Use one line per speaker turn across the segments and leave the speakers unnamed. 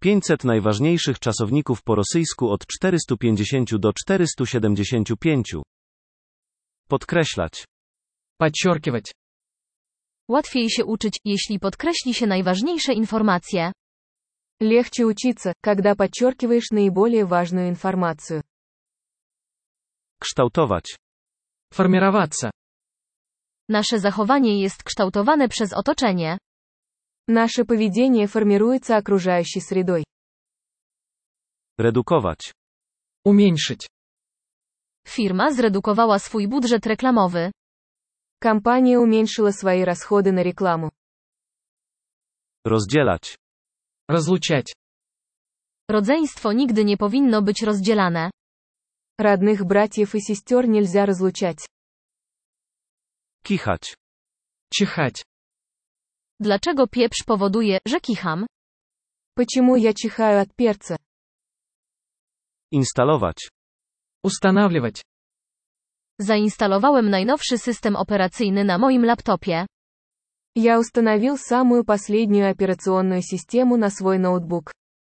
500 najważniejszych czasowników po rosyjsku od 450 do 475. Podkreślać.
Подчеркивать.
Łatwiej się uczyć, jeśli podkreśli się najważniejsze informacje.
Легче учиться, когда подчеркиваешь наиболее важную информацию.
Kształtować.
Формироваться.
Nasze zachowanie jest kształtowane przez otoczenie.
Наше поведение формируется окружающей средой.
Redukować.
Уменьшить.
Firma zredukowała swój budżet reklamowy.
Компания уменьшила свои расходы на рекламу.
Rozdzielać.
Разлучать.
Rodzeństwo nigdy nie powinno być rozdzielane.
Родных братьев и сестер нельзя разлучать.
Kichać.
Чихать.
Dlaczego pieprz powoduje, że kicham?
Почему я чихаю от перца?
Instalować.
Устанавливать.
Zainstalowałem najnowszy system operacyjny na moim laptopie.
Я установил самую последнюю операционную систему на свой ноутбук.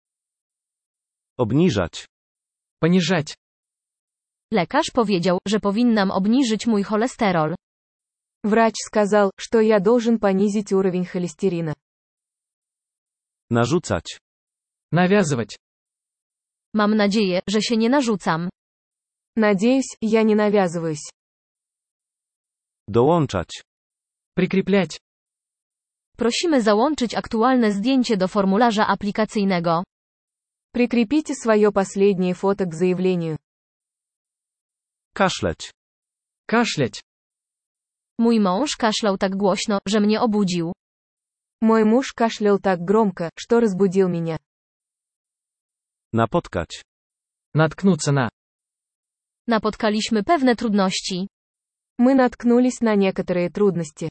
Obniżać.
Понижать.
Lekarz powiedział, że powinnam obniżyć mój cholesterol.
Врач сказал, что я должен понизить уровень холестерина.
Narzucać.
Навязывать.
Mam nadzieję, że się nie narzucam.
Надеюсь, я не навязываюсь.
Dołączać.
Прикреплять.
Prosimy załączyć aktualne zdjęcie do formularza aplikacyjnego.
Прикрепите свое последнее фото к заявлению.
Kaszleć.
Кашлять.
Mój mąż kaszlał tak głośno, że mnie obudził.
Мой муж кашлял так громко, что разбудил меня.
Napotkać.
Наткнуться на.
Napotkaliśmy pewne trudności.
Мы наткнулись на некоторые трудности.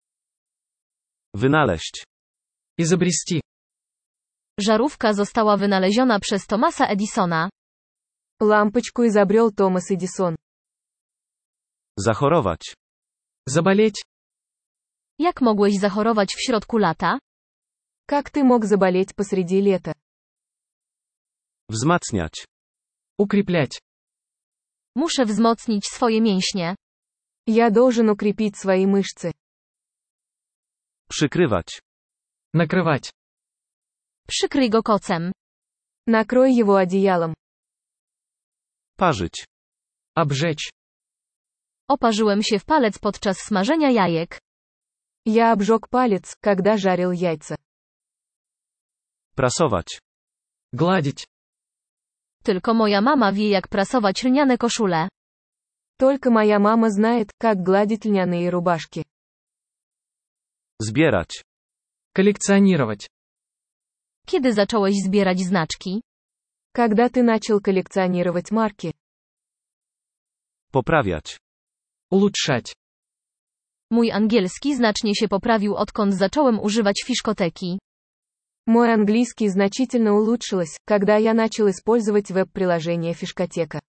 Wynaleźć.
Изобрести.
Żarówka została wynaleziona przez Thomasa Edisona.
Лампочку изобрел Томас Эдисон.
Zachorować.
Заболеть.
Jak mogłeś zachorować w środku lata?
Как ты мог заболеть посреди лета?
Wzmacniać.
Укреплять.
Muszę wzmocnić swoje mięśnie.
Я должен укрепить свои мышцы.
Przykrywać.
Накрывать.
Przykryj go kocem.
Накрой его одеялом.
Parzyć.
Обжечь.
Oparzyłem się w palec podczas smażenia jajek.
Я обжег палец, когда жарил яйца.
Prasować.
Гладить.
Tylko moja mama wie, jak prasować lniane koszule.
Только моя мама знает, как гладить льняные рубашки.
Zbierać.
Коллекционировать.
Kiedy zacząłeś zbierać znaczki?
Когда ты начал коллекционировать марки?
Poprawiać.
Улучшать.
Mój angielski znacznie się poprawił, odkąd zacząłem używać fiszkoteki.
Мой английский значительно улучшилось, когда я начал использовать веб-приложение Фишкотека.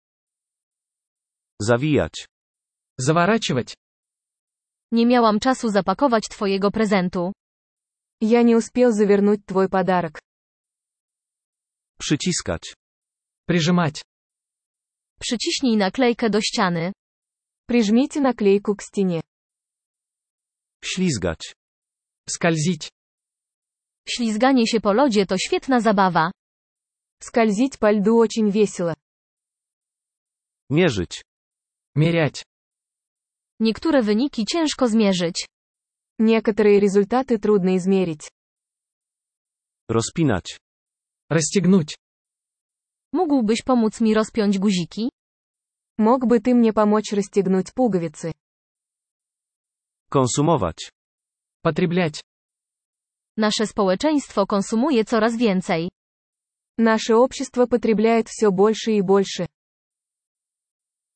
Zawijać.
Заворачивать.
Nie miałam czasu zapakować twojego prezentu.
Я не успел завернуть твой подарок.
Przyciskać.
Прижимать.
Przyciśnij naklejkę do ściany.
Прижмите наклейку к стене.
Ślizgać.
Скользить.
Ślizganie się po lodzie to świetna zabawa.
Скользить по льду очень весело.
Mierzyć.
Мерять.
Niektóre wyniki ciężko zmierzyć.
Некоторые результаты трудно измерить.
Rozpinać.
Расстегнуть.
Mógłbyś pomóc mi rozpiąć guziki?
Мог бы ты мне помочь расстегнуть пуговицы?
Konsumować.
Потреблять.
Nasze społeczeństwo konsumuje coraz więcej.
Наше общество потребляет все больше и больше.